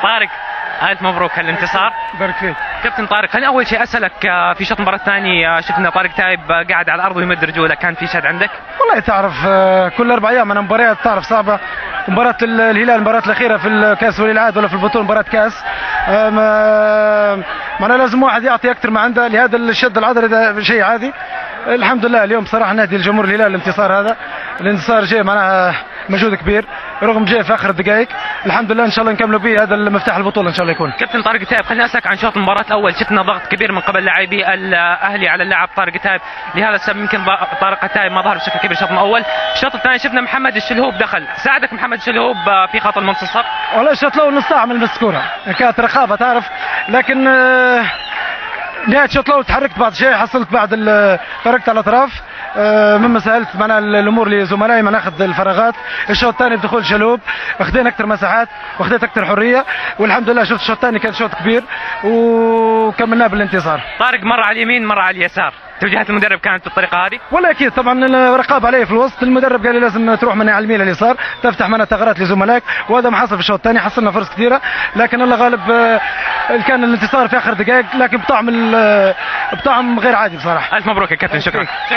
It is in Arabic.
طارق، الف مبروك الانتصار. بارك فيك. كابتن طارق، خليني اول شيء اسالك، في شوط المباراه الثاني شفنا طارق تايب قاعد على الارض ويمد رجوله، كان في شد عندك؟ والله تعرف كل 4 ايام انا مباريات تعرف صعبه. مباراه الهلال المباراه الاخيره في الكاس ولي العهد ولا في البطوله مباراه كاس، معناها لازم واحد يعطي اكثر ما عنده، لهذا الشد العضلي ده شيء عادي. الحمد لله اليوم صراحه نادي الجمهور الهلال الانتصار هذا، الانتصار جاي معناها مجهود كبير رغم جاي في اخر الدقائق. الحمد لله ان شاء الله نكملوا به، هذا المفتاح البطوله ان شاء الله يكون. كابتن طارق تايب، خليني اسالك عن شوط المباراه الاول، شفنا ضغط كبير من قبل لاعبي الاهلي على اللاعب طارق تايب، لهذا السبب يمكن طارق تايب ما ظهر بشكل كبير الشوط الاول. الشوط الثاني شفنا محمد الشلهوب دخل، ساعدك محمد الشلهوب في خط المنتصف؟ والله الشوط الاول نص ساعه من المسكوره كانت رقابه تعرف، لكن نهايه الشوط الاول تحركت بعض الشيء، حصلت بعد تركت على الاطراف، مما سهلت معنا الامور لزملائي ما ناخذ الفراغات. الشوط الثاني بدخول شلوب اخذنا اكثر مساحات واخذت اكثر حريه، والحمد لله شفت الشوط الثاني كان شوط كبير وكملناه بالانتصار. طارق مر على اليمين مر على اليسار، توجيهات المدرب كانت بالطريقه هذه؟ ولا اكيد طبعا الرقابه عليه في الوسط، المدرب قال لي لازم تروح من على اليمين لليسار تفتح معنا ثغرات لزملائك، وهذا ما حصل في الشوط الثاني، حصلنا فرص كثيره لكن الله غالب. كان الانتصار في اخر دقائق لكن بطعم غير عادي بصراحه. الف مبروك يا كابتن، شكرا.